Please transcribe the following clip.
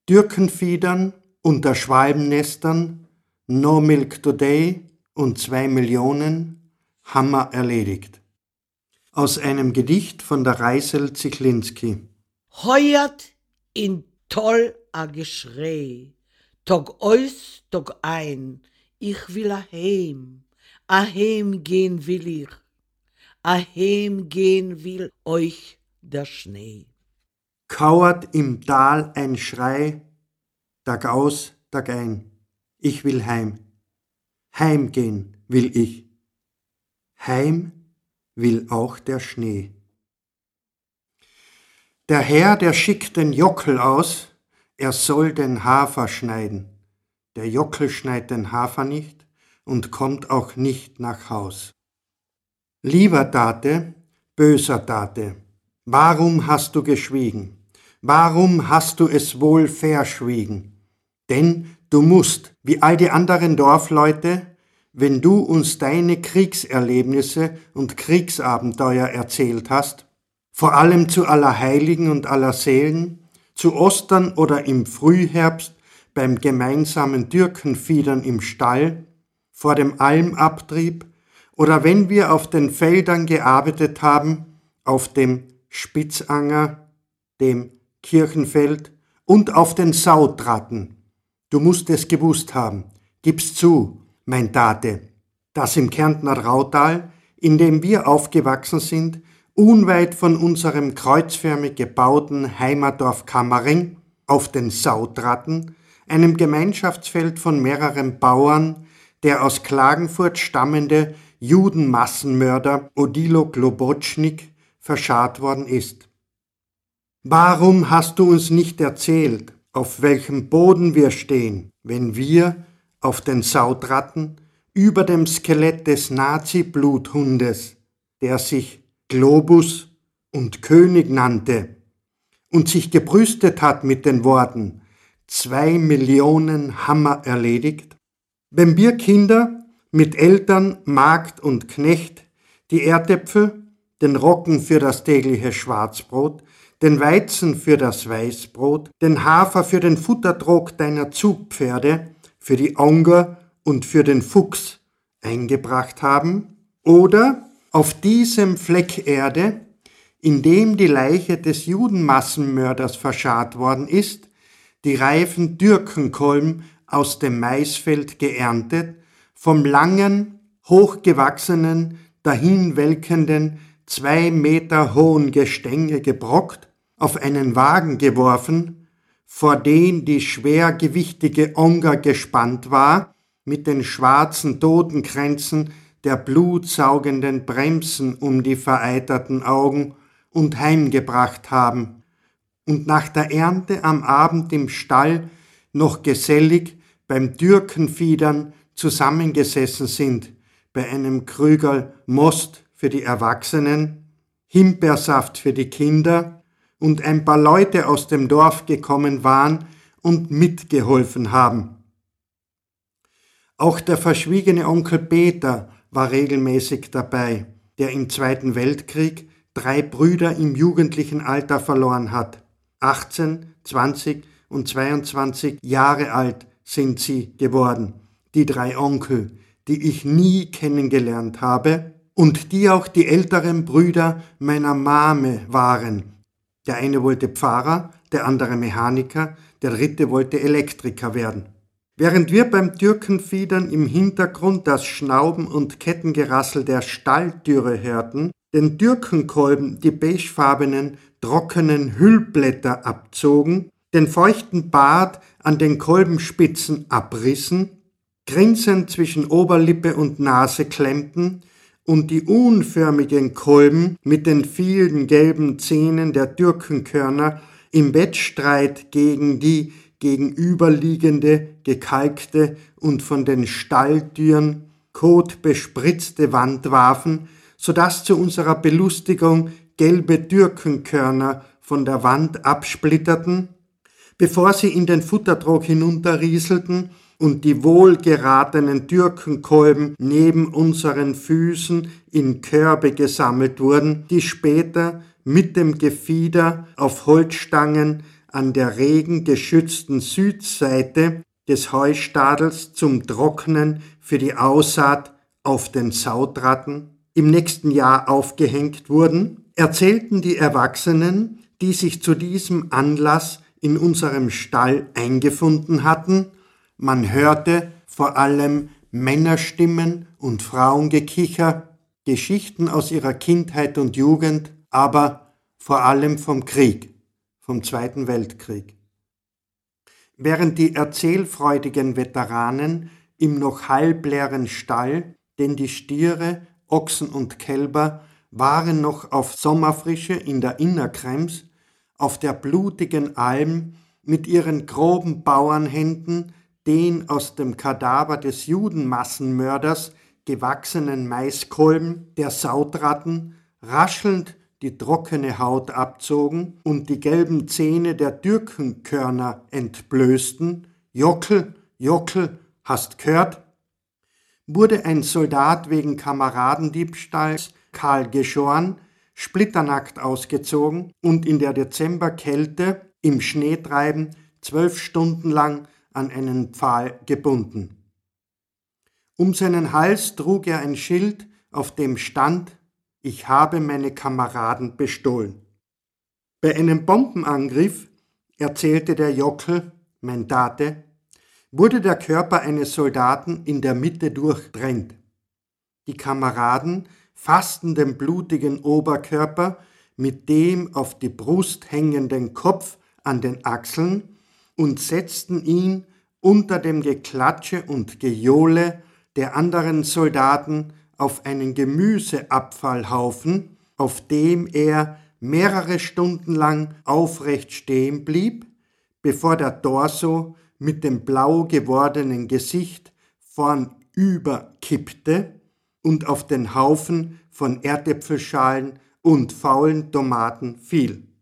Türkenfiedern unter Schwalbennestern, No Milk Today und 2 Millionen haben wir erledigt. Aus einem Gedicht von der Reisel Zichlinski. Heuert in toll a Geschrei, Tag aus, Tag ein, ich will a heim gehen will ich, a heim gehen will euch der Schnee. Kauert im Tal ein Schrei, Tag aus, Tag ein, ich will heim. Heimgehen will ich. Heim will auch der Schnee. Der Herr, der schickt den Jockel aus, er soll den Hafer schneiden. Der Jockel schneidet den Hafer nicht und kommt auch nicht nach Haus. Lieber Tate, böser Tate, warum hast du geschwiegen? Warum hast du es wohl verschwiegen? Denn du musst, wie all die anderen Dorfleute, wenn du uns deine Kriegserlebnisse und Kriegsabenteuer erzählt hast, vor allem zu Allerheiligen und Allerseelen, zu Ostern oder im Frühherbst beim gemeinsamen Türkenfiedern im Stall, vor dem Almabtrieb oder wenn wir auf den Feldern gearbeitet haben, auf dem Spitzanger, dem Kirchenfeld und auf den Sautratten. Du musst es gewusst haben, gib's zu, mein Tate, dass im Kärntner Rautal, in dem wir aufgewachsen sind, unweit von unserem kreuzförmig gebauten Heimatdorf Kammering, auf den Sautratten, einem Gemeinschaftsfeld von mehreren Bauern, der aus Klagenfurt stammende Judenmassenmörder Odilo Globotschnik verscharrt worden ist. Warum hast du uns nicht erzählt, auf welchem Boden wir stehen, wenn wir auf den Sautratten über dem Skelett des Nazi-Bluthundes, der sich Globus und König nannte und sich gebrüstet hat mit den Worten 2 Millionen Hammer erledigt? Wenn wir Kinder mit Eltern, Magd und Knecht die Erdäpfel, den Roggen für das tägliche Schwarzbrot, den Weizen für das Weißbrot, den Hafer für den Futtertrog deiner Zugpferde, für die Onger und für den Fuchs eingebracht haben, oder auf diesem Fleck Erde, in dem die Leiche des Judenmassenmörders verscharrt worden ist, die reifen Türkenkolben aus dem Maisfeld geerntet, vom langen, hochgewachsenen, dahinwelkenden, 2 Meter hohen Gestänge gebrockt, auf einen Wagen geworfen, vor den die schwergewichtige Onger gespannt war, mit den schwarzen Totenkränzen der blutsaugenden Bremsen um die vereiterten Augen und heimgebracht haben und nach der Ernte am Abend im Stall noch gesellig beim Türkenfiedern zusammengesessen sind, bei einem Krügerl Most für die Erwachsenen, Himbeersaft für die Kinder und ein paar Leute aus dem Dorf gekommen waren und mitgeholfen haben. Auch der verschwiegene Onkel Peter war regelmäßig dabei, der im Zweiten Weltkrieg 3 Brüder im jugendlichen Alter verloren hat. 18, 20 und 22 Jahre alt sind sie geworden, die 3 Onkel, die ich nie kennengelernt habe und die auch die älteren Brüder meiner Mame waren. Der eine wollte Pfarrer, der andere Mechaniker, der dritte wollte Elektriker werden. Während wir beim Türkenfiedern im Hintergrund das Schnauben und Kettengerassel der Stalltüre hörten, den Türkenkolben die beigefarbenen, trockenen Hüllblätter abzogen, den feuchten Bart an den Kolbenspitzen abrissen, grinsend zwischen Oberlippe und Nase klemmten und die unförmigen Kolben mit den vielen gelben Zähnen der Türkenkörner im Wettstreit gegen die gegenüberliegende, gekalkte und von den Stalltüren kotbespritzte Wand warfen, sodass zu unserer Belustigung gelbe Türkenkörner von der Wand absplitterten, bevor sie in den Futtertrog hinunterrieselten und die wohlgeratenen Türkenkolben neben unseren Füßen in Körbe gesammelt wurden, die später mit dem Gefieder auf Holzstangen an der regengeschützten Südseite des Heustadels zum Trocknen für die Aussaat auf den Saudratten im nächsten Jahr aufgehängt wurden, erzählten die Erwachsenen, die sich zu diesem Anlass in unserem Stall eingefunden hatten, man hörte vor allem Männerstimmen und Frauengekicher, Geschichten aus ihrer Kindheit und Jugend, aber vor allem vom Krieg, vom Zweiten Weltkrieg. Während die erzählfreudigen Veteranen im noch halbleeren Stall, denn die Stiere, Ochsen und Kälber waren noch auf Sommerfrische in der Innerkrems, auf der blutigen Alm mit ihren groben Bauernhänden den aus dem Kadaver des Judenmassenmörders gewachsenen Maiskolben der Saudratten raschelnd die trockene Haut abzogen und die gelben Zähne der Türkenkörner entblößten, »Jockel, Jockel, hast gehört?«, wurde ein Soldat wegen Kameradendiebstahls kahl geschoren, splitternackt ausgezogen und in der Dezemberkälte im Schneetreiben 12 Stunden lang an einen Pfahl gebunden. Um seinen Hals trug er ein Schild, auf dem stand: »Ich habe meine Kameraden bestohlen.« Bei einem Bombenangriff, erzählte der Jockel, mein Tate, wurde der Körper eines Soldaten in der Mitte durchtrennt. Die Kameraden fassten den blutigen Oberkörper mit dem auf die Brust hängenden Kopf an den Achseln und setzten ihn unter dem Geklatsche und Gejohle der anderen Soldaten auf einen Gemüseabfallhaufen, auf dem er mehrere Stunden lang aufrecht stehen blieb, bevor der Torso mit dem blau gewordenen Gesicht vornüber kippte und auf den Haufen von Erdäpfelschalen und faulen Tomaten fiel.